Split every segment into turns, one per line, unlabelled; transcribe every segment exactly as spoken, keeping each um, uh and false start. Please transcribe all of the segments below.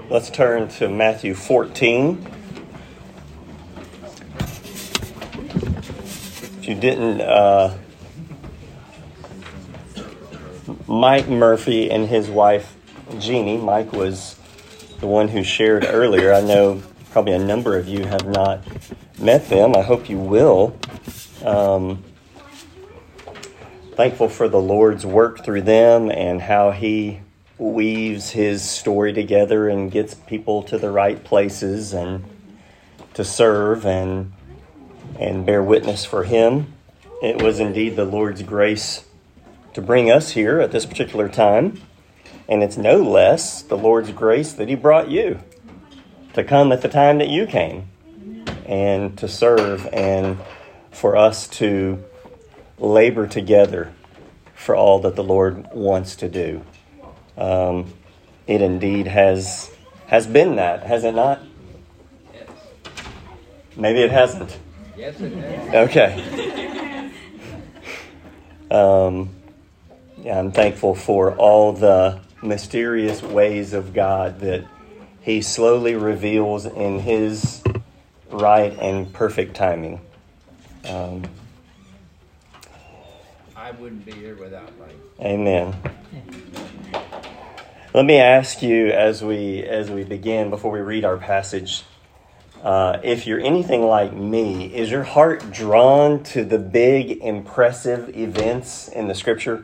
Let's turn to Matthew fourteen. If you didn't, uh, Mike Murphy and his wife, Jeannie, Mike was the one who shared earlier. I know probably a number of you have not met them. I hope you will. Um, thankful for the Lord's work through them and how he weaves his story together and gets people to the right places and to serve and and bear witness for him. It was indeed the Lord's grace to bring us here at this particular time. And it's no less the Lord's grace that he brought you to come at the time that you came and to serve and for us to labor together for all that the Lord wants to do. Um, it indeed has has been that, has it not?
Yes.
Maybe it hasn't.
Yes, it has.
Okay. um, yeah, I'm thankful for all the mysterious ways of God that he slowly reveals in his right and perfect timing. Um,
I wouldn't be here without Mike.
Amen. Let me ask you as we as we begin, before we read our passage, uh, if you're anything like me, is your heart drawn to the big, impressive events in the Scripture?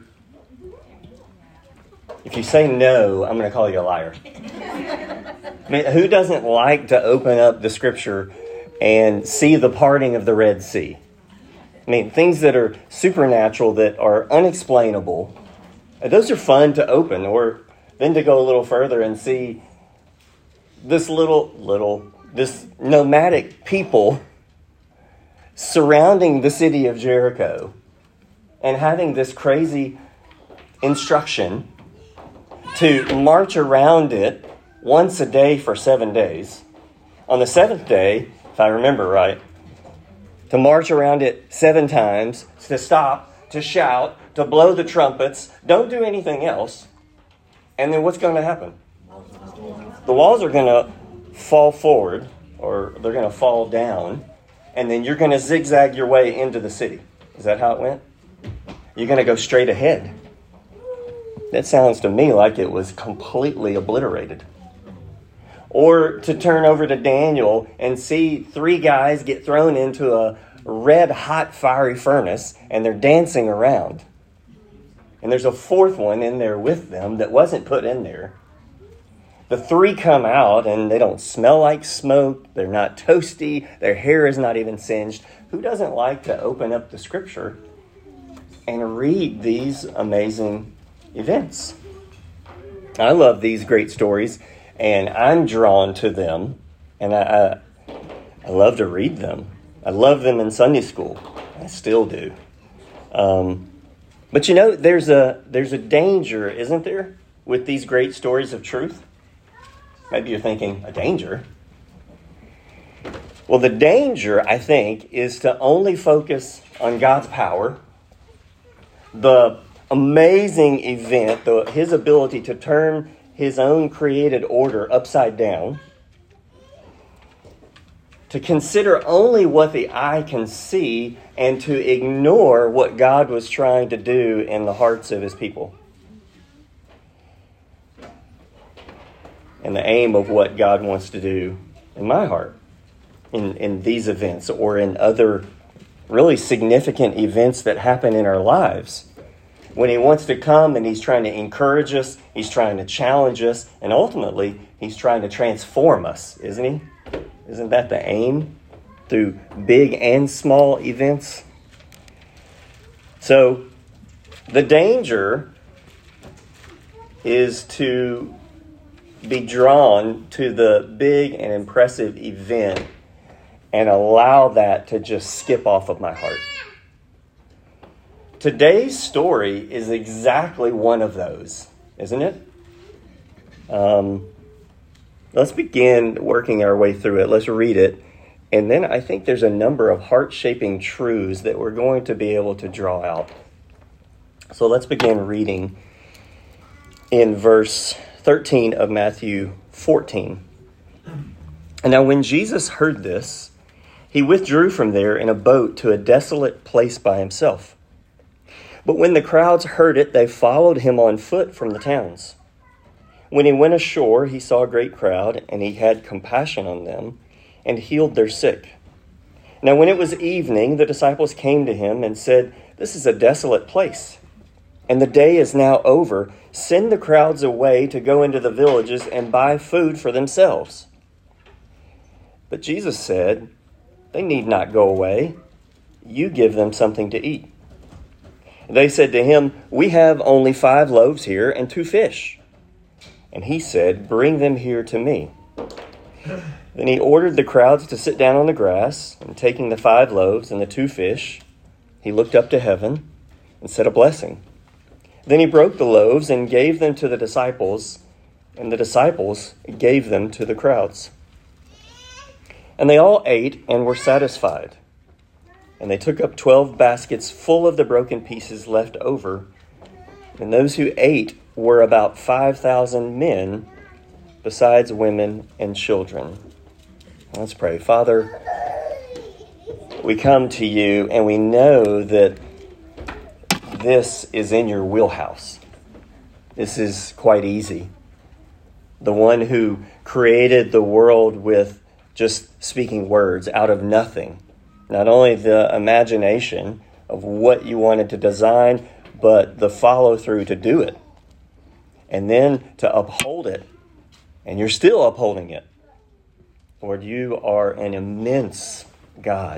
If you say no, I'm going to call you a liar. I mean, who doesn't like to open up the Scripture and see the parting of the Red Sea? I mean, things that are supernatural, that are unexplainable. Those are fun to open, or then to go a little further and see this little, little, this nomadic people surrounding the city of Jericho and having this crazy instruction to march around it once a day for seven days. On the seventh day, if I remember right, to march around it seven times, to stop, to shout, to blow the trumpets, don't do anything else. And then what's going to happen? The walls are going to fall forward, or they're going to fall down, and then you're going to zigzag your way into the city. Is that how it went? You're going to go straight ahead. That sounds to me like it was completely obliterated. Or to turn over to Daniel and see three guys get thrown into a red hot fiery furnace and they're dancing around. And there's a fourth one in there with them that wasn't put in there. The three come out and they don't smell like smoke. They're not toasty. Their hair is not even singed. Who doesn't like to open up the Scripture and read these amazing events? I love these great stories, and I'm drawn to them, and I, I, I love to read them. I love them in Sunday school. I still do. Um, but you know, there's a there's a danger, isn't there, with these great stories of truth? Maybe you're thinking, a danger? Well, the danger, I think, is to only focus on God's power, the amazing event, the, his ability to turn his own created order upside down, to consider only what the eye can see and to ignore what God was trying to do in the hearts of his people. And the aim of what God wants to do in my heart, in, in these events or in other really significant events that happen in our lives. When he wants to come and he's trying to encourage us, he's trying to challenge us, and ultimately he's trying to transform us, isn't he? Isn't that the aim through big and small events? So the danger is to be drawn to the big and impressive event and allow that to just skip off of my heart. Today's story is exactly one of those, isn't it? Um, let's begin working our way through it. Let's read it. And then I think there's a number of heart-shaping truths that we're going to be able to draw out. So let's begin reading in verse thirteen of Matthew fourteen. And now when Jesus heard this, he withdrew from there in a boat to a desolate place by himself. But when the crowds heard it, they followed him on foot from the towns. When he went ashore, he saw a great crowd, and he had compassion on them and healed their sick. Now when it was evening, the disciples came to him and said, "This is a desolate place, and the day is now over. Send the crowds away to go into the villages and buy food for themselves." But Jesus said, "They need not go away. You give them something to eat." They said to him, "We have only five loaves here and two fish." And he said, "Bring them here to me." Then he ordered the crowds to sit down on the grass, and taking the five loaves and the two fish, he looked up to heaven and said a blessing. Then he broke the loaves and gave them to the disciples, and the disciples gave them to the crowds. And they all ate and were satisfied. And they took up twelve baskets full of the broken pieces left over. And those who ate were about five thousand men, besides women and children. Let's pray. Father, we come to you and we know that this is in your wheelhouse. This is quite easy. The one who created the world with just speaking words out of nothing. Not only the imagination of what you wanted to design, but the follow through to do it. And then to uphold it. And you're still upholding it. Lord, you are an immense God,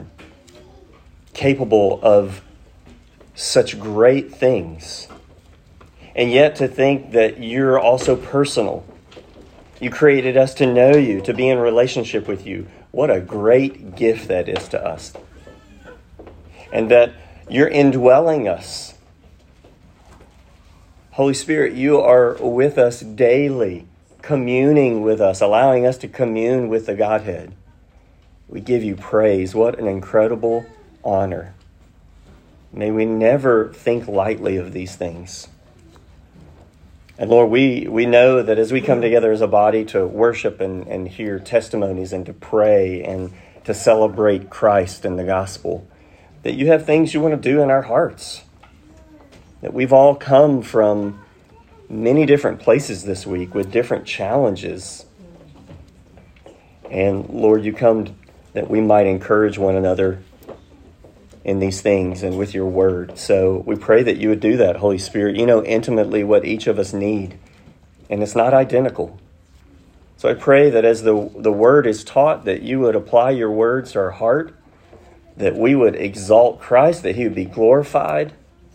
capable of such great things. And yet to think that you're also personal. You created us to know you, to be in relationship with you. What a great gift that is to us. And that you're indwelling us. Holy Spirit, you are with us daily, communing with us, allowing us to commune with the Godhead. We give you praise. What an incredible honor. May we never think lightly of these things. And Lord, we, we know that as we come together as a body to worship and, and hear testimonies and to pray and to celebrate Christ and the gospel, that you have things you want to do in our hearts. That we've all come from many different places this week with different challenges. And Lord, you come that we might encourage one another in these things and with your word. So we pray that you would do that, Holy Spirit. You know intimately what each of us need, and it's not identical. So I pray that as the, the word is taught, that you would apply your words to our heart, that we would exalt Christ, that he would be glorified,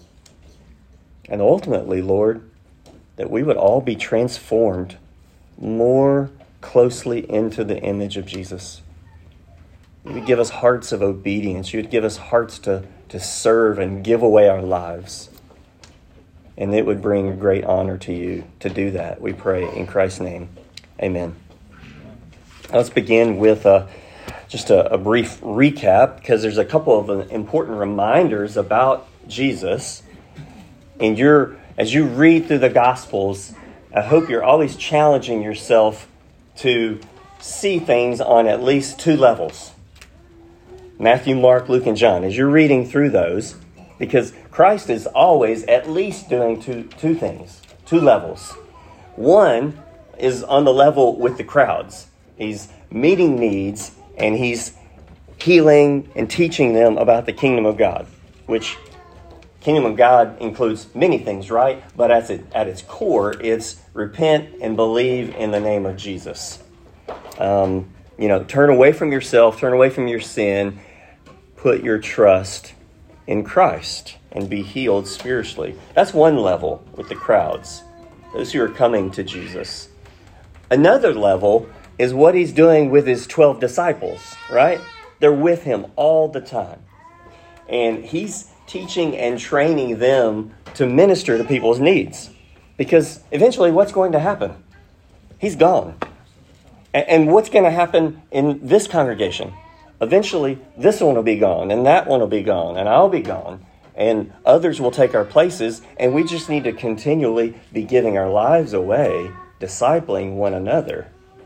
and ultimately, Lord, that we would all be transformed more closely into the image of Jesus. You would give us hearts of obedience. You would give us hearts to, to serve and give away our lives. And it would bring great honor to you to do that. We pray in Christ's name. Amen. Let's begin with a, just a, a brief recap, because there's a couple of important reminders about Jesus. And you're, as you read through the Gospels, I hope you're always challenging yourself to see things on at least two levels. Matthew, Mark, Luke, and John. As you're reading through those, because Christ is always at least doing two, two things, two levels. One is on the level with the crowds. He's meeting needs, and he's healing and teaching them about the kingdom of God, which kingdom of God includes many things, right? But at its, at its core, it's repent and believe in the name of Jesus. Um, you know, turn away from yourself, turn away from your sin, put your trust in Christ and be healed spiritually. That's one level with the crowds, those who are coming to Jesus. Another level is what he's doing with his twelve disciples, right? They're with him all the time. And he's teaching and training them to minister to people's needs. Because eventually what's going to happen? He's gone. And what's going to happen in this congregation? Eventually, this one will be gone, and that one will be gone, and I'll be gone, and others will take our places, and we just need to continually be giving our lives away, discipling one another.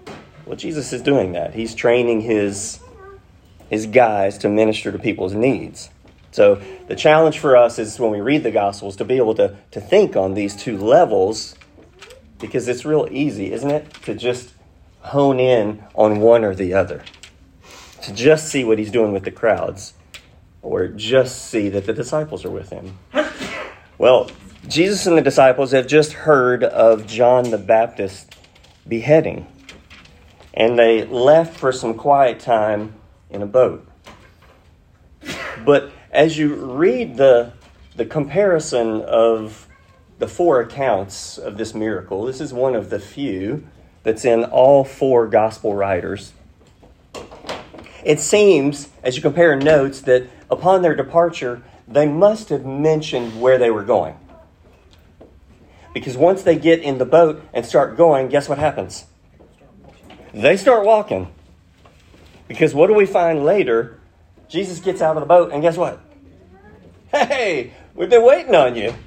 Well, Jesus is doing that. He's training his, his guys to minister to people's needs. So the challenge for us is when we read the Gospels to be able to, to think on these two levels, because it's real easy, isn't it, to just hone in on one or the other. To just see what he's doing with the crowds, or just see that the disciples are with him. Well, Jesus and the disciples have just heard of John the Baptist beheading, and they left for some quiet time in a boat. But as you read the, the comparison of the four accounts of this miracle, this is one of the few that's in all four gospel writers. It seems, as you compare notes, that upon their departure, they must have mentioned where they were going. Because once they get in the boat and start going, guess what happens? They start walking. Because what do we find later? Jesus gets out of the boat, and guess what? Hey, we've been waiting on you.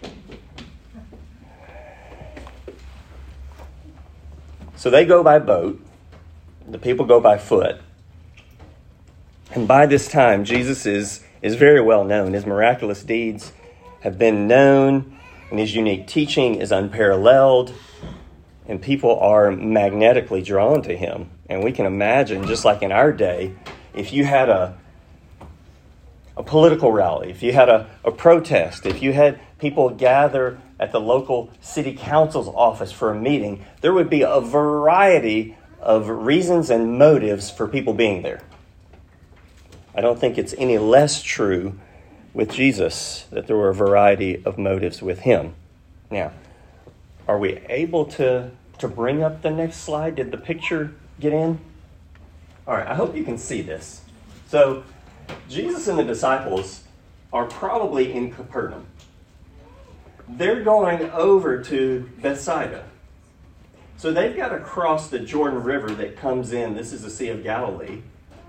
So they go by boat. The people go by foot. And by this time, Jesus is, is very well known. His miraculous deeds have been known, and his unique teaching is unparalleled. And people are magnetically drawn to him. And we can imagine, just like in our day, if you had a, a political rally, if you had a, a protest, if you had people gather at the local city council's office for a meeting, there would be a variety of reasons and motives for people being there. I don't think it's any less true with Jesus that there were a variety of motives with him. Now, are we able to, to bring up the next slide? Did the picture get in? All right, I hope you can see this. So, Jesus and the disciples are probably in Capernaum. They're going over to Bethsaida. So they've got to cross the Jordan River that comes in. This is the Sea of Galilee.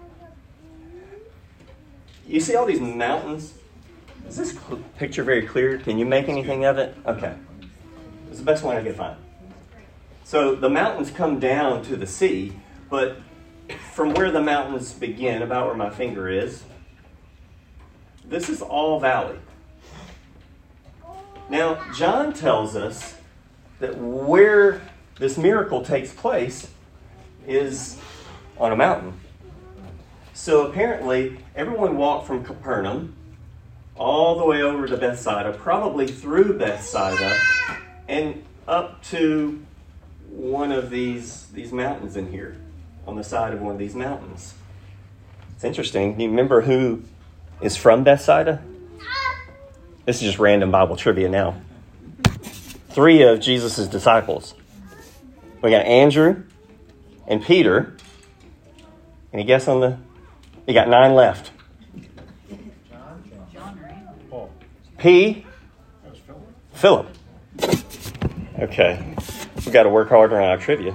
You see all these mountains? Is this picture very clear? Can you make anything of it? Okay. It's the best one I could find. So the mountains come down to the sea, but from where the mountains begin, about where my finger is, this is all valley. Now, John tells us that where this miracle takes place is on a mountain. So apparently, everyone walked from Capernaum all the way over to Bethsaida, probably through Bethsaida, and up to one of these, these mountains in here, on the side of one of these mountains. It's interesting. Do you remember who is from Bethsaida? This is just random Bible trivia now. Three of Jesus' disciples. We got Andrew and Peter. Any guess on the... You got nine left. P. Philip. Okay. We've got to work harder on our trivia.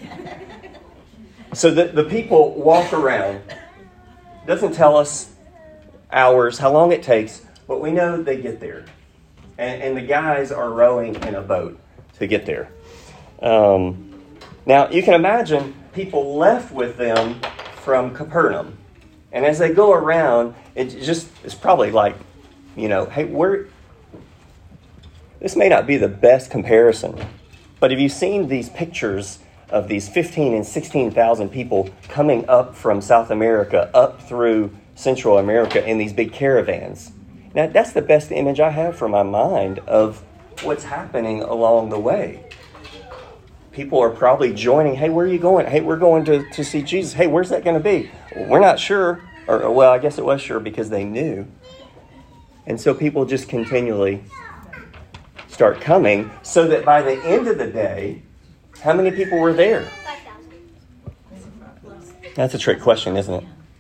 So the, the people walk around. It doesn't tell us hours, how long it takes, but we know they get there. And, and the guys are rowing in a boat to get there. Um, now, you can imagine people left with them from Capernaum. And as they go around, it just it's probably like, you know, hey, we're... This may not be the best comparison, but have you seen these pictures of these fifteen and sixteen thousand people coming up from South America, up through Central America in these big caravans? Now, that's the best image I have for my mind of what's happening along the way. People are probably joining. Hey, where are you going? Hey, we're going to, to see Jesus. Hey, where's that going to be? We're not sure. Or, well, I guess it was sure because they knew. And so people just continually start coming so that by the end of the day, how many people were there? five thousand. That's a trick question, isn't it?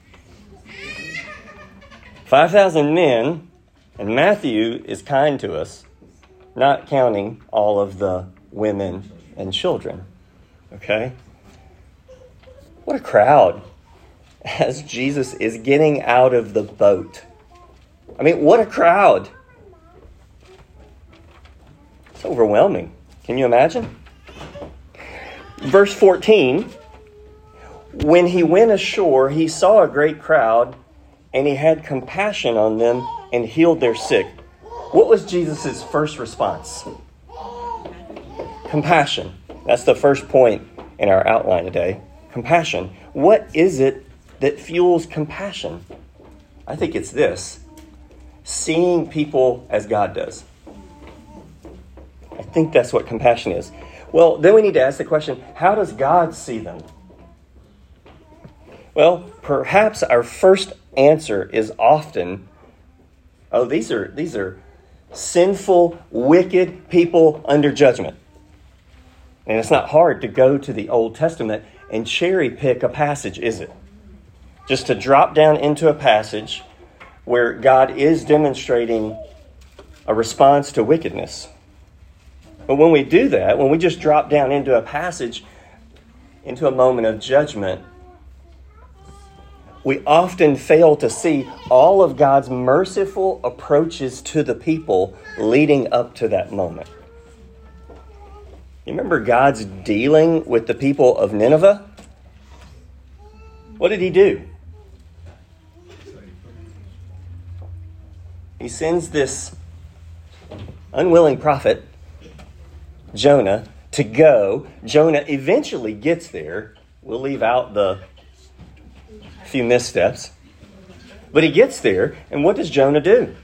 five thousand men, and Matthew is kind to us, not counting all of the women and children. Okay? What a crowd as Jesus is getting out of the boat. I mean, what a crowd. It's overwhelming. Can you imagine? Verse fourteen, When he went ashore, he saw a great crowd, and he had compassion on them and healed their sick. What was Jesus' first response? Compassion. That's the first point in our outline today. Compassion. What is it that fuels compassion? I think it's this: seeing people as God does. I think that's what compassion is. Well, then we need to ask the question, how does God see them? Well, perhaps our first answer is often, oh, these are these are sinful, wicked people under judgment. And it's not hard to go to the Old Testament and cherry pick a passage, is it? Just to drop down into a passage where God is demonstrating a response to wickedness. But when we do that, when we just drop down into a passage, into a moment of judgment, we often fail to see all of God's merciful approaches to the people leading up to that moment. You remember God's dealing with the people of Nineveh? What did he do? He sends this unwilling prophet, Jonah, to go. Jonah eventually gets there. We'll leave out the few missteps. But he gets there, and what does Jonah do?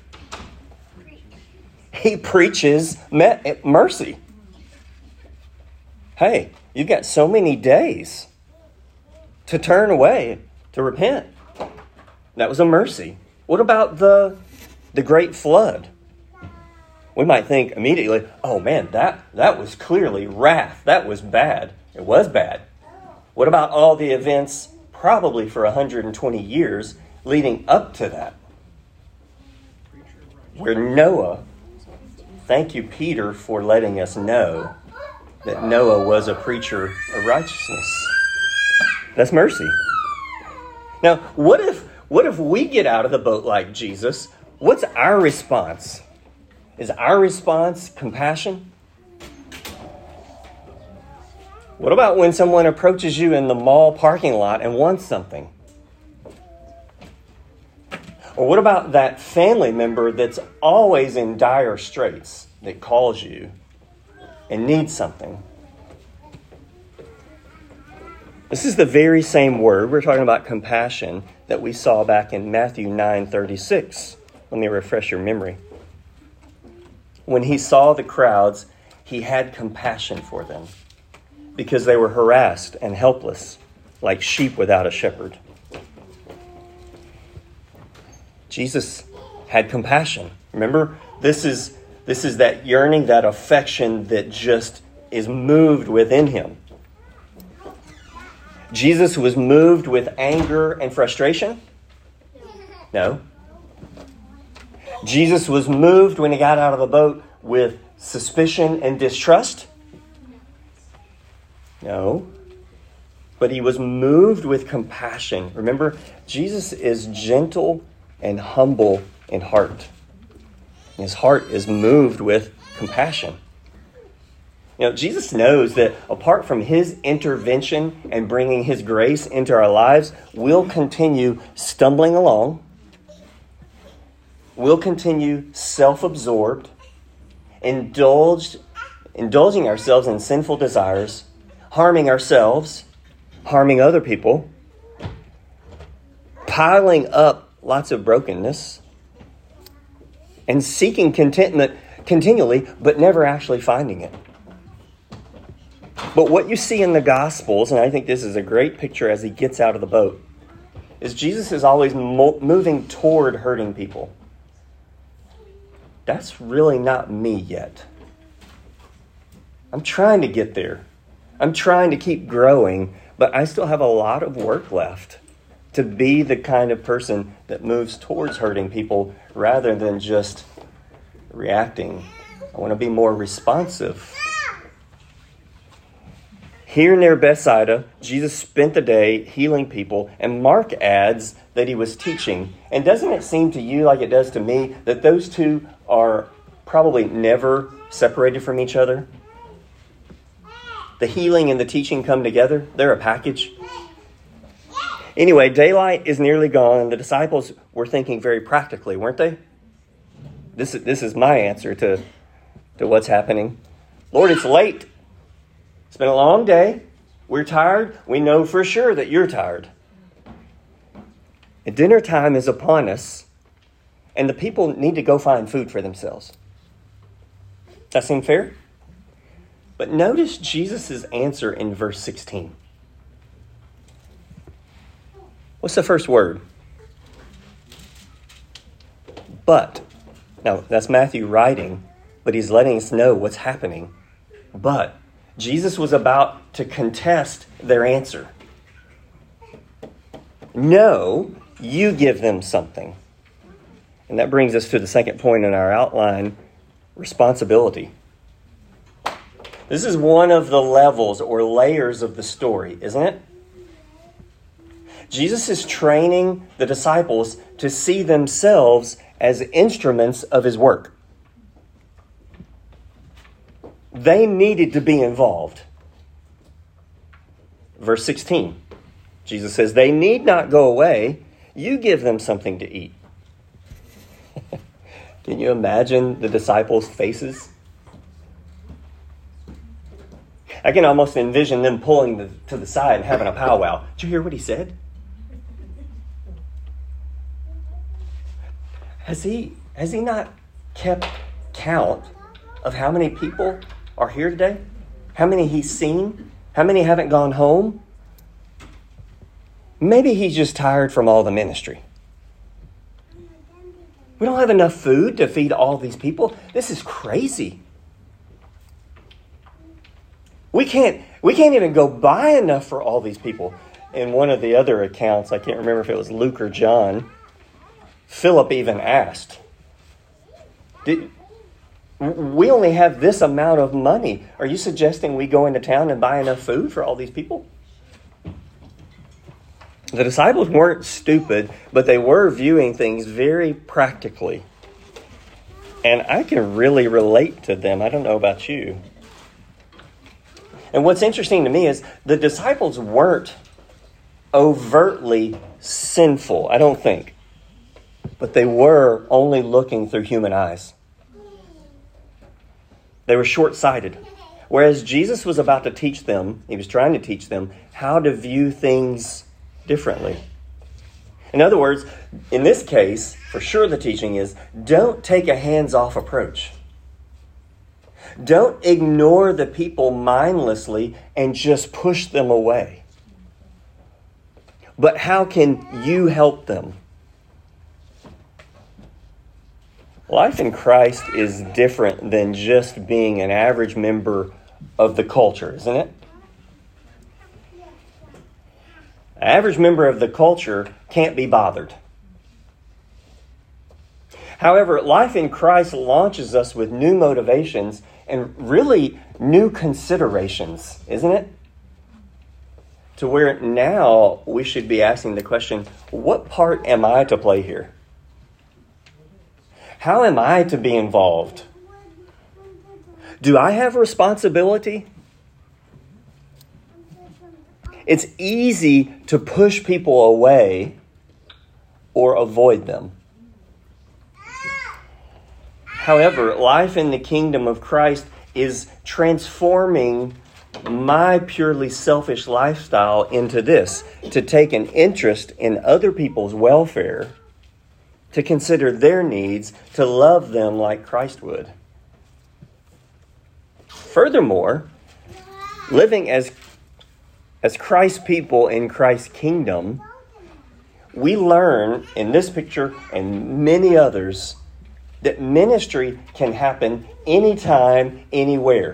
He preaches mercy. Hey, you've got so many days to turn away, to repent. That was a mercy. What about the, the great flood? We might think immediately, oh man, that, that was clearly wrath. That was bad. It was bad. What about all the events probably for one hundred twenty years leading up to that? Where Noah, thank you, Peter, for letting us know that Noah was a preacher of righteousness. That's mercy. Now, what if what if we get out of the boat like Jesus? What's our response? Is our response compassion? What about when someone approaches you in the mall parking lot and wants something? Or what about that family member that's always in dire straits that calls you and needs something? This is the very same word. We're talking about compassion that we saw back in Matthew nine thirty-six. Let me refresh your memory. When he saw the crowds, he had compassion for them because they were harassed and helpless, like sheep without a shepherd. Jesus had compassion. Remember, this is this is that yearning, that affection that just is moved within him. Jesus was moved with anger and frustration? No. Jesus was moved when he got out of the boat with suspicion and distrust? No. But he was moved with compassion. Remember, Jesus is gentle and humble in heart. His heart is moved with compassion. You know, Jesus knows that apart from his intervention and bringing his grace into our lives, we'll continue stumbling along. We'll continue self-absorbed, indulged, indulging ourselves in sinful desires, harming ourselves, harming other people, piling up lots of brokenness, and seeking contentment continually, but never actually finding it. But what you see in the Gospels, and I think this is a great picture as he gets out of the boat, is Jesus is always mo- moving toward hurting people. That's really not me yet. I'm trying to get there. I'm trying to keep growing, but I still have a lot of work left to be the kind of person that moves towards hurting people rather than just reacting. I want to be more responsive. Here near Bethsaida, Jesus spent the day healing people, and Mark adds that he was teaching. And doesn't it seem to you, like it does to me, that those two are probably never separated from each other? The healing and the teaching come together. They're a package. Anyway, daylight is nearly gone. The disciples were thinking very practically, weren't they? This is, this is my answer to, to what's happening. Lord, it's late. It's been a long day. We're tired. We know for sure that you're tired. And dinner time is upon us, and the people need to go find food for themselves. That seem fair? But notice Jesus' answer in verse sixteen. What's the first word? But. Now, that's Matthew writing, but he's letting us know what's happening. But Jesus was about to contest their answer. No, you give them something. And that brings us to the second point in our outline, responsibility. This is one of the levels or layers of the story, isn't it? Jesus is training the disciples to see themselves as instruments of his work. They needed to be involved. Verse sixteen, Jesus says, they need not go away. You give them something to eat. Can you imagine the disciples' faces? I can almost envision them pulling the, to the side and having a powwow. Did you hear what he said? Has he, has he not kept count of how many people are here today? How many he's seen? How many haven't gone home? Maybe he's just tired from all the ministry. We don't have enough food to feed all these people. This is crazy. We can't, we can't even go buy enough for all these people. In one of the other accounts, I can't remember if it was Luke or John, Philip even asked, Did, we only have this amount of money. Are you suggesting we go into town and buy enough food for all these people? The disciples weren't stupid, but they were viewing things very practically. And I can really relate to them. I don't know about you. And what's interesting to me is the disciples weren't overtly sinful, I don't think. But they were only looking through human eyes. They were short-sighted. Whereas Jesus was about to teach them, he was trying to teach them how to view things differently. In other words, in this case, for sure the teaching is, don't take a hands-off approach. Don't ignore the people mindlessly and just push them away. But how can you help them? Life in Christ is different than just being an average member of the culture, isn't it? An average member of the culture can't be bothered. However, life in Christ launches us with new motivations and really new considerations, isn't it? To where now we should be asking the question, what part am I to play here? How am I to be involved? Do I have responsibility? It's easy to push people away or avoid them. However, life in the kingdom of Christ is transforming my purely selfish lifestyle into this, to take an interest in other people's welfare, to consider their needs, to love them like Christ would. Furthermore, living as, as Christ's people in Christ's kingdom, we learn in this picture and many others that ministry can happen anytime, anywhere.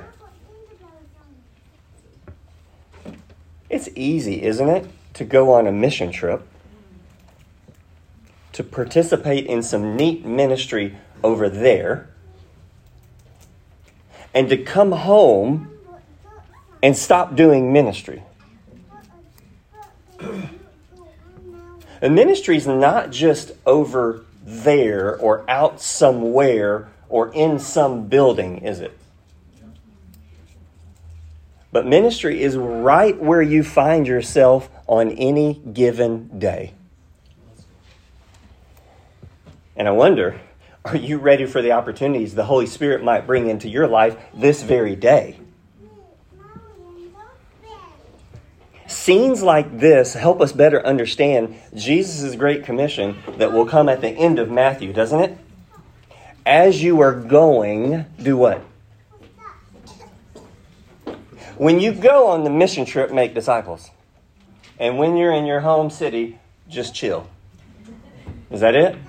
It's easy, isn't it, to go on a mission trip, to participate in some neat ministry over there, and to come home and stop doing ministry. And ministry is not just over there or out somewhere or in some building, is it? But ministry is right where you find yourself on any given day. And I wonder, are you ready for the opportunities the Holy Spirit might bring into your life this very day? Scenes like this help us better understand Jesus' Great Commission that will come at the end of Matthew, doesn't it? As you are going, do what? When you go on the mission trip, make disciples. And when you're in your home city, just chill. Is that it?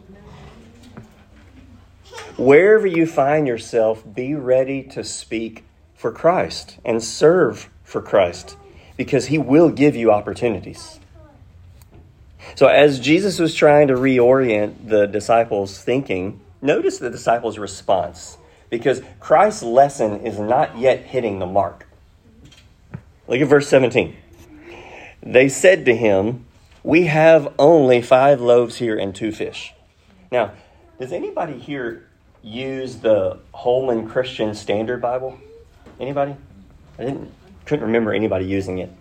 Wherever you find yourself, be ready to speak for Christ and serve for Christ, because He will give you opportunities. So as Jesus was trying to reorient the disciples' thinking, notice the disciples' response, because Christ's lesson is not yet hitting the mark. Look at verse seventeen. They said to him, "We have only five loaves here and two fish." Now, does anybody here use the Holman Christian Standard Bible? Anybody? I didn't couldn't remember anybody using it.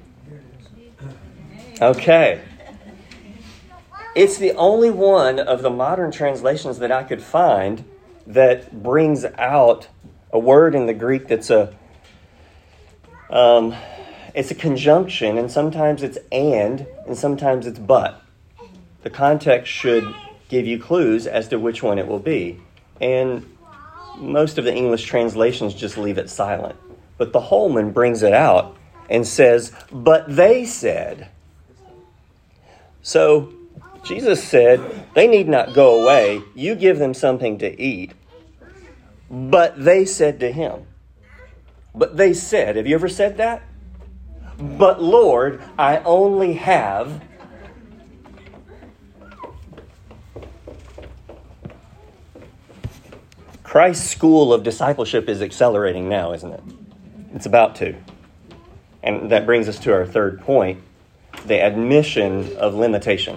Okay. It's the only one of the modern translations that I could find that brings out a word in the Greek that's a um, it's a conjunction, and sometimes it's and, and sometimes it's but. The context should give you clues as to which one it will be. And most of the English translations just leave it silent. But the Holman brings it out and says, "But they said." So Jesus said, they need not go away. You give them something to eat. But they said to him. But they said, have you ever said that? "But Lord, I only have..." Christ's school of discipleship is accelerating now, isn't it? It's about to. And that brings us to our third point, the admission of limitation.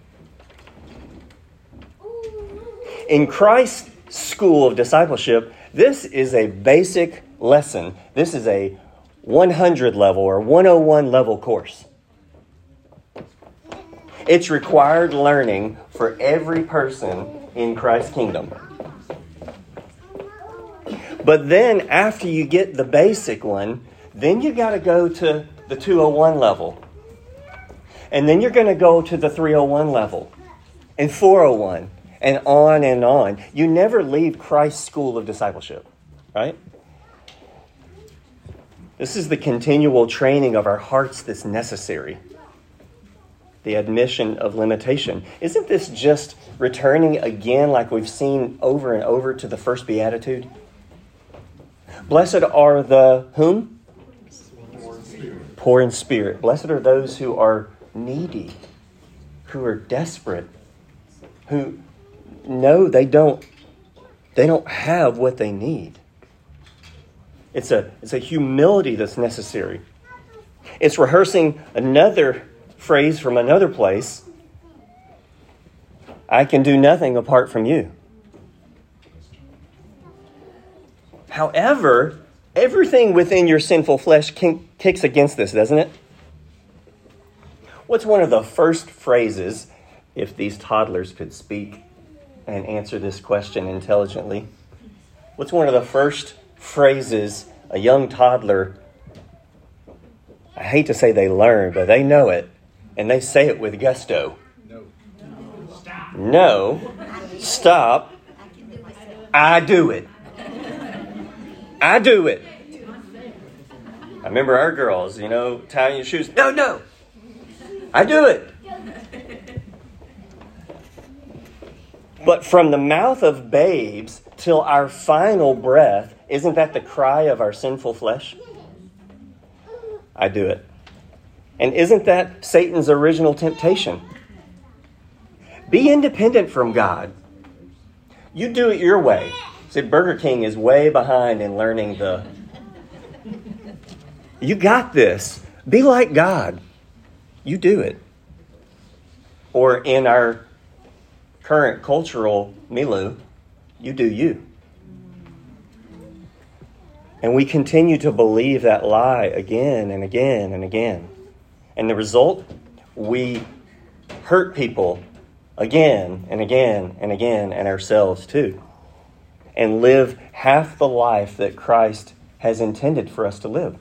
In Christ's school of discipleship, this is a basic lesson. This is a one hundred level or one oh one level course. It's required learning for every person in Christ's kingdom. But then after you get the basic one, then you got to go to the two oh one level. And then you're going to go to the three oh one level and four oh one and on and on. You never leave Christ's school of discipleship, right? This is the continual training of our hearts that's necessary. The admission of limitation. Isn't this just returning again, like we've seen over and over, to the first beatitude? Blessed are the whom? Poor in spirit. Poor in spirit. Blessed are those who are needy, who are desperate, who know they don't they don't have what they need. It's a it's a humility that's necessary. It's rehearsing another phrase from another place. I can do nothing apart from you. However, everything within your sinful flesh can, kicks against this, doesn't it? What's one of the first phrases, if these toddlers could speak and answer this question intelligently? What's one of the first phrases a young toddler, I hate to say they learn, but they know it, and they say it with gusto?
No.
No. Stop.
No. Stop. I do it. I do it. I remember our girls, you know, tying your shoes. No, no. I do it. But from the mouth of babes till our final breath, isn't that the cry of our sinful flesh? I do it. And isn't that Satan's original temptation? Be independent from God. You do it your way. See, Burger King is way behind in learning the... You got this. Be like God. You do it. Or in our current cultural milieu, you do you. And we continue to believe that lie again and again and again. And the result, we hurt people again and again and again, and ourselves too. And live half the life that Christ has intended for us to live.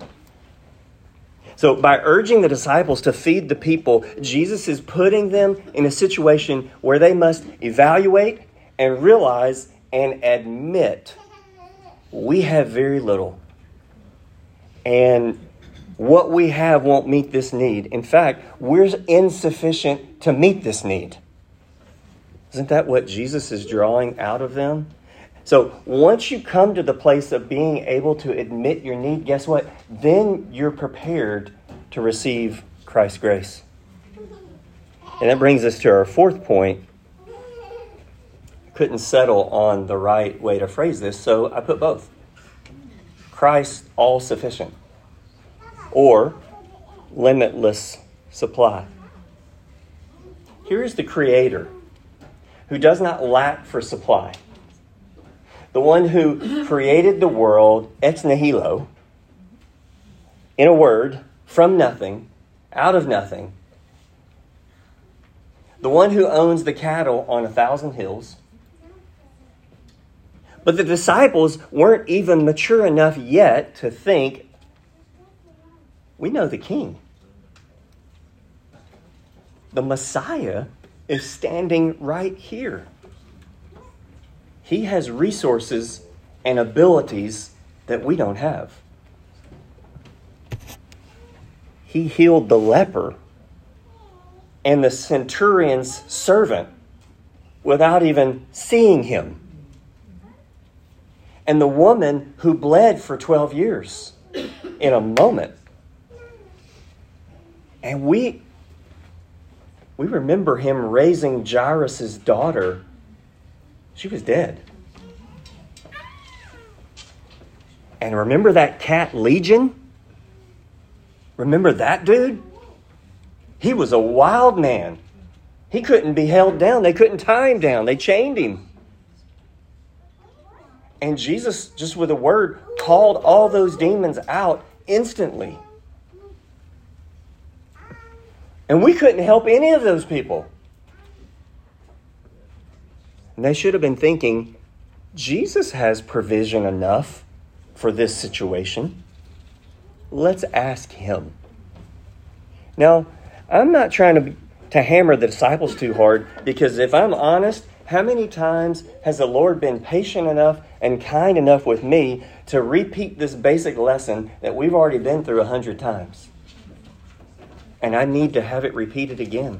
So by urging the disciples to feed the people, Jesus is putting them in a situation where they must evaluate and realize and admit we have very little. And what we have won't meet this need. In fact, we're insufficient to meet this need. Isn't that what Jesus is drawing out of them? So once you come to the place of being able to admit your need, guess what? Then you're prepared to receive Christ's grace. And that brings us to our fourth point. I couldn't settle on the right way to phrase this, so I put both. Christ all-sufficient or limitless supply. Here is the Creator who does not lack for supply. The one who created the world ex nihilo, in a word, from nothing, out of nothing. The one who owns the cattle on a thousand hills. But the disciples weren't even mature enough yet to think, we know the King. The Messiah is standing right here. He has resources and abilities that we don't have. He healed the leper and the centurion's servant without even seeing him. And the woman who bled for twelve years in a moment. And we, we remember him raising Jairus' daughter. She was dead. And remember that cat Legion? Remember that dude? He was a wild man. He couldn't be held down. They couldn't tie him down. They chained him. And Jesus, just with a word, called all those demons out instantly. And we couldn't help any of those people. And they should have been thinking, Jesus has provision enough for this situation. Let's ask him. Now, I'm not trying to, to hammer the disciples too hard, because if I'm honest, how many times has the Lord been patient enough and kind enough with me to repeat this basic lesson that we've already been through a hundred times? And I need to have it repeated again.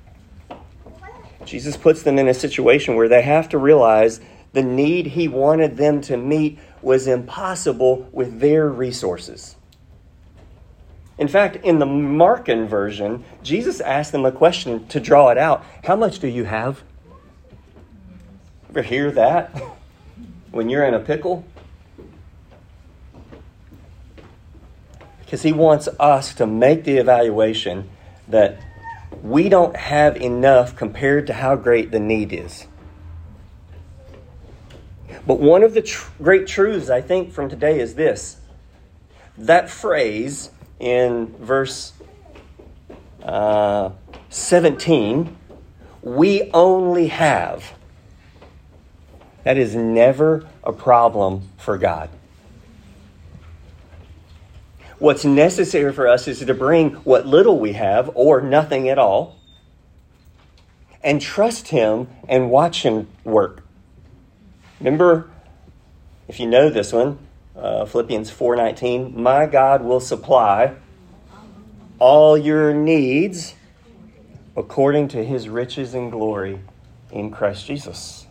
Jesus puts them in a situation where they have to realize the need he wanted them to meet was impossible with their resources. In fact, in the Markan version, Jesus asked them a question to draw it out. How much do you have? Ever hear that when you're in a pickle? Because he wants us to make the evaluation that we don't have enough compared to how great the need is. But one of the tr- great truths, I think, from today is this. That phrase in verse uh, seventeen, we only have. That is never a problem for God. What's necessary for us is to bring what little we have, or nothing at all, and trust him and watch him work. Remember, if you know this one, uh, Philippians four nineteen, my God will supply all your needs according to his riches and glory in Christ Jesus.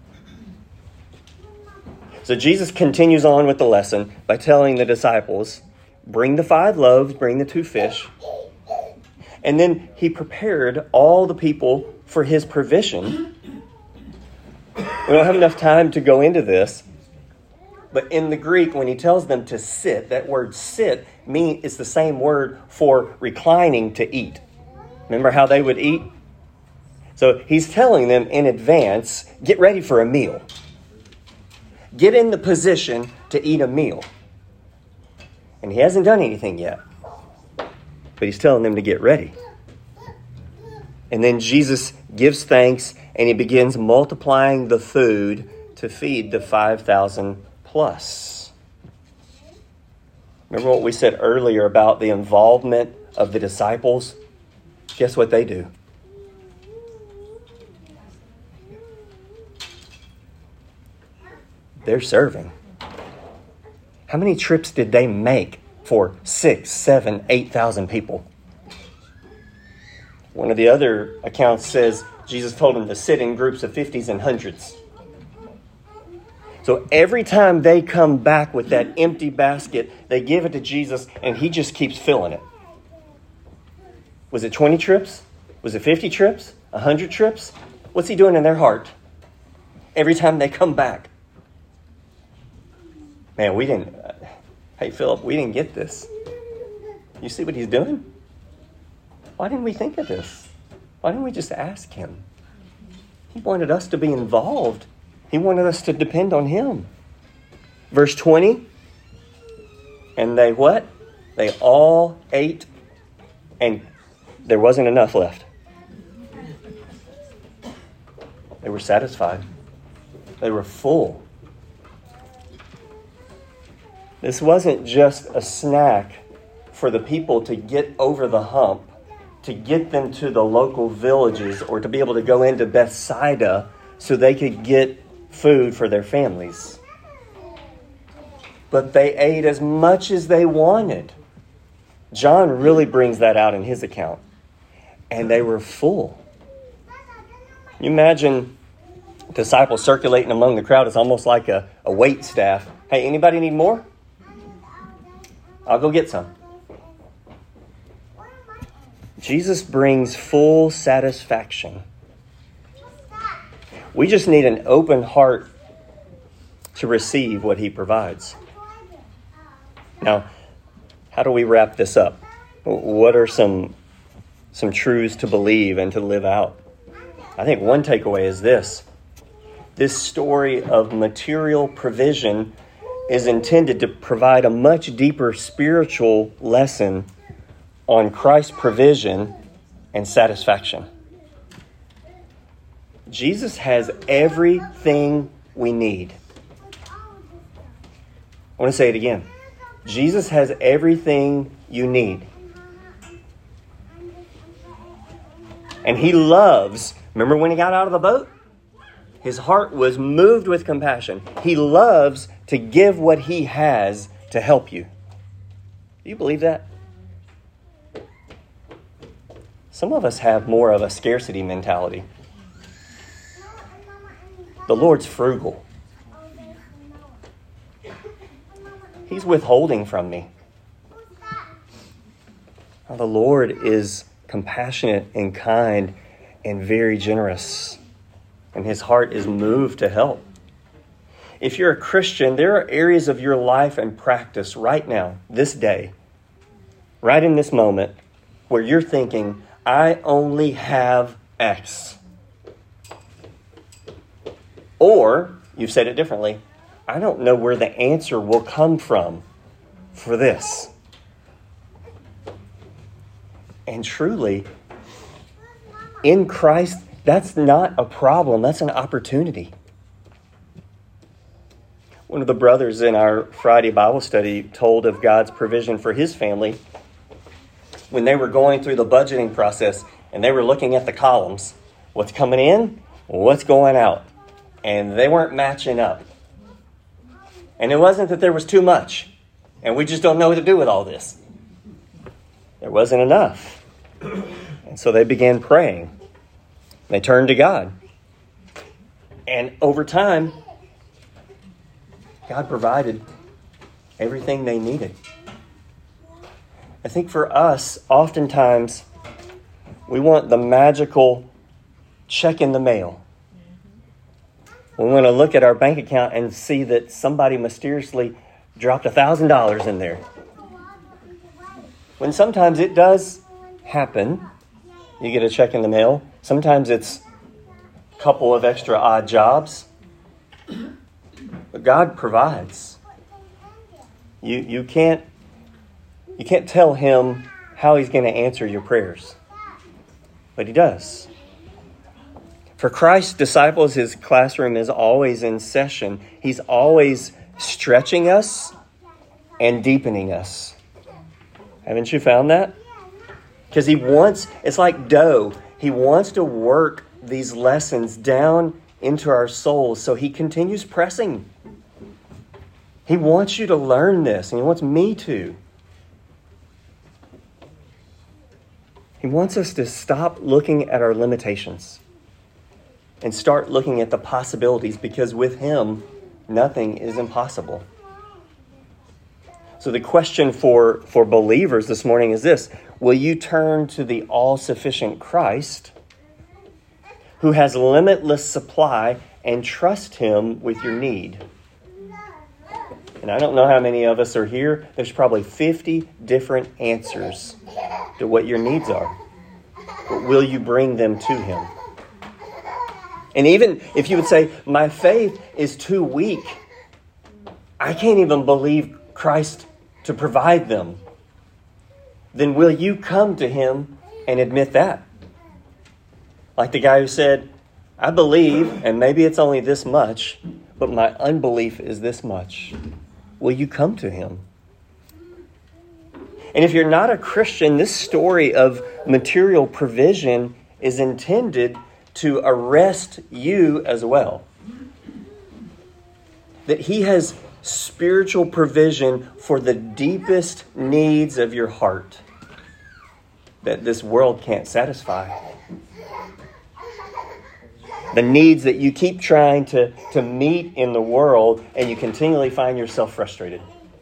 So Jesus continues on with the lesson by telling the disciples, bring the five loaves, bring the two fish. And then he prepared all the people for his provision. We don't have enough time to go into this. But in the Greek, when he tells them to sit, that word sit mean is the same word for reclining to eat. Remember how they would eat? So he's telling them in advance, get ready for a meal. Get in the position to eat a meal. And he hasn't done anything yet. But he's telling them to get ready. And then Jesus gives thanks and he begins multiplying the food to feed the five thousand plus. Remember what we said earlier about the involvement of the disciples? Guess what they do? They're serving. How many trips did they make for six, seven, eight thousand people? One of the other accounts says Jesus told them to sit in groups of fifties and hundreds. So every time they come back with that empty basket, they give it to Jesus and he just keeps filling it. Was it twenty trips? Was it fifty trips? one hundred trips? What's he doing in their heart? Every time they come back. Man, we didn't... Uh, hey, Philip, we didn't get this. You see what he's doing? Why didn't we think of this? Why didn't we just ask him? He wanted us to be involved. He wanted us to depend on him. Verse twenty. And they what? They all ate and there wasn't enough left. They were satisfied. They were full. This wasn't just a snack for the people to get over the hump, to get them to the local villages or to be able to go into Bethsaida so they could get food for their families. But they ate as much as they wanted. John really brings that out in his account. And they were full. You imagine disciples circulating among the crowd. It's almost like a, a wait staff. Hey, anybody need more? I'll go get some. Jesus brings full satisfaction. We just need an open heart to receive what he provides. Now, how do we wrap this up? What are some, some truths to believe and to live out? I think one takeaway is this. This story of material provision is intended to provide a much deeper spiritual lesson on Christ's provision and satisfaction. Jesus has everything we need. I want to say it again. Jesus has everything you need. And he loves, remember when he got out of the boat? His heart was moved with compassion. He loves to give what he has to help you. Do you believe that? Some of us have more of a scarcity mentality. The Lord's frugal. He's withholding from me. Now, the Lord is compassionate and kind and very generous. And his heart is moved to help. If you're a Christian, there are areas of your life and practice right now, this day, right in this moment, where you're thinking, I only have X. Or, you've said it differently, I don't know where the answer will come from for this. And truly, in Christ, that's not a problem. That's an opportunity. One of the brothers in our Friday Bible study told of God's provision for his family when they were going through the budgeting process and they were looking at the columns. What's coming in? What's going out? And they weren't matching up. And it wasn't that there was too much and we just don't know what to do with all this. There wasn't enough. And so they began praying. They turned to God. And over time, God provided everything they needed. I think for us, oftentimes, we want the magical check in the mail. We want to look at our bank account and see that somebody mysteriously dropped one thousand dollars in there. When sometimes it does happen, you get a check in the mail. Sometimes it's a couple of extra odd jobs. But God provides. You, you can't You can't tell him how he's going to answer your prayers. But he does. For Christ's disciples, his classroom is always in session. He's always stretching us and deepening us. Haven't you found that? Because he wants, it's like dough. He wants to work these lessons down into our souls. So he continues pressing. He wants you to learn this, and he wants me to. He wants us to stop looking at our limitations and start looking at the possibilities, because with him, nothing is impossible. So the question for, for believers this morning is this: will you turn to the all-sufficient Christ, who has limitless supply, and trust him with your need? And I don't know how many of us are here. There's probably fifty different answers to what your needs are. But will you bring them to him? And even if you would say, my faith is too weak, I can't even believe Christ to provide them, then will you come to him and admit that? Like the guy who said, I believe, and maybe it's only this much, but my unbelief is this much. Will you come to him? And if you're not a Christian, this story of material provision is intended to arrest you as well. That he has spiritual provision for the deepest needs of your heart that this world can't satisfy. The needs that you keep trying to, to meet in the world, and you continually find yourself frustrated.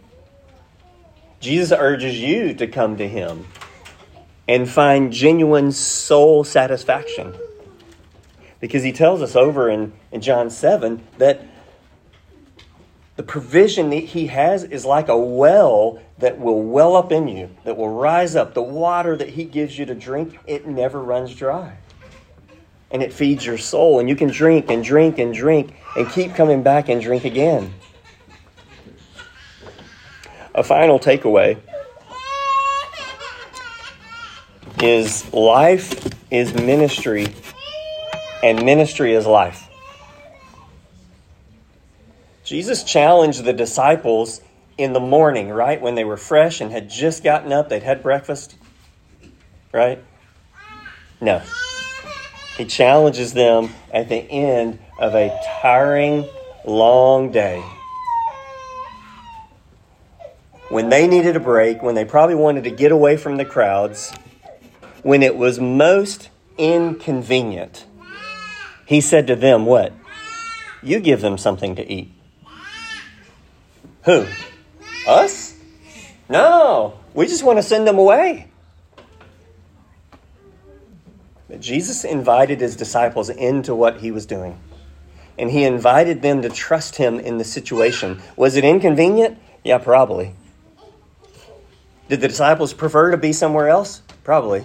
Jesus urges you to come to him and find genuine soul satisfaction. Because he tells us over in, in John seven that the provision that he has is like a well that will well up in you, that will rise up. The water that he gives you to drink, it never runs dry. And it feeds your soul. And you can drink and drink and drink and keep coming back and drink again. A final takeaway is life is ministry and ministry is life. Jesus challenged the disciples in the morning, right? When they were fresh and had just gotten up, they'd had breakfast, right? No. He challenges them at the end of a tiring, long day. When they needed a break, when they probably wanted to get away from the crowds, when it was most inconvenient, he said to them, what? You give them something to eat. Who? Us? No, we just want to send them away. But Jesus invited his disciples into what he was doing. And he invited them to trust him in the situation. Was it inconvenient? Yeah, probably. Did the disciples prefer to be somewhere else? Probably.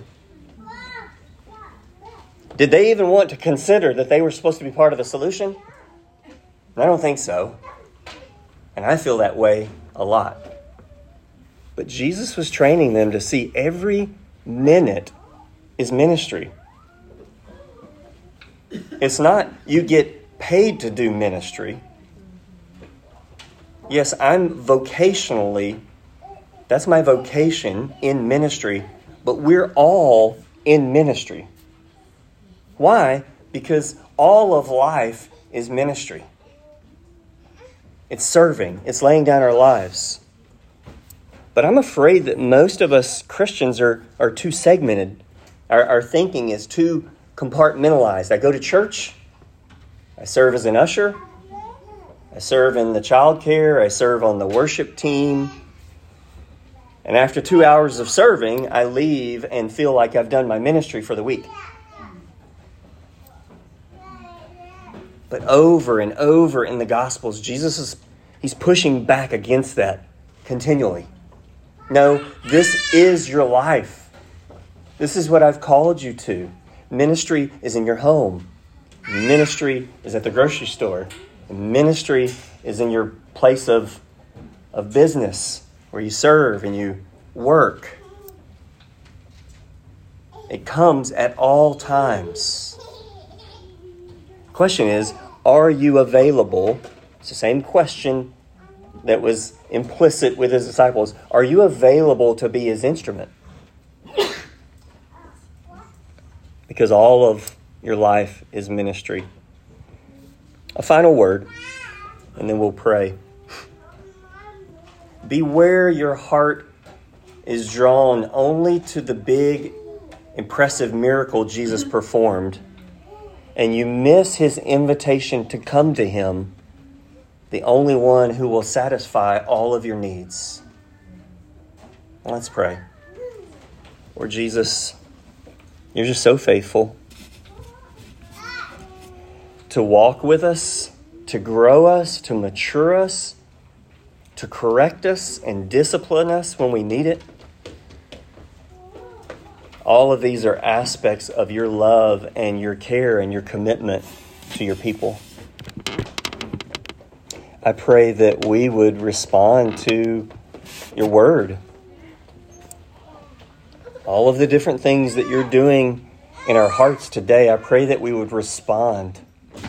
Did they even want to consider that they were supposed to be part of the solution? I don't think so. And I feel that way a lot. But Jesus was training them to see every minute is ministry. It's not you get paid to do ministry. Yes, I'm vocationally, that's my vocation in ministry, but we're all in ministry. Why? Because all of life is ministry. It's serving. It's laying down our lives. But I'm afraid that most of us Christians are, are too segmented. Our, our thinking is too compartmentalized. I go to church. I serve as an usher. I serve in the child care. I serve on the worship team. And after two hours of serving, I leave and feel like I've done my ministry for the week. But over and over in the Gospels, Jesus is he's pushing back against that continually. No, this is your life. This is what I've called you to. Ministry is in your home. Ministry is at the grocery store. Ministry is in your place of, of business where you serve and you work. It comes at all times. The question is, are you available? It's the same question that was implicit with his disciples. Are you available to be his instrument? Because all of your life is ministry. A final word, and then we'll pray. Beware your heart is drawn only to the big, impressive miracle Jesus performed, and you miss his invitation to come to him, the only one who will satisfy all of your needs. Let's pray. Lord Jesus, you're just so faithful to walk with us, to grow us, to mature us, to correct us and discipline us when we need it. All of these are aspects of your love and your care and your commitment to your people. I pray that we would respond to your word. All of the different things that you're doing in our hearts today, I pray that we would respond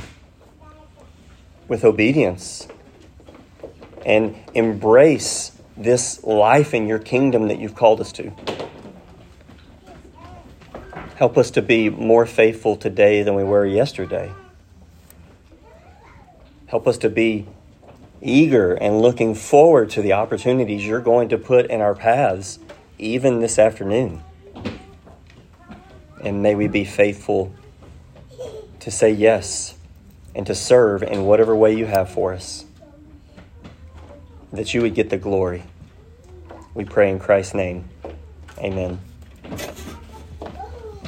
with obedience and embrace this life in your kingdom that you've called us to. Help us to be more faithful today than we were yesterday. Help us to be eager and looking forward to the opportunities you're going to put in our paths, even this afternoon. And may we be faithful to say yes and to serve in whatever way you have for us, that you would get the glory. We pray in Christ's name. Amen.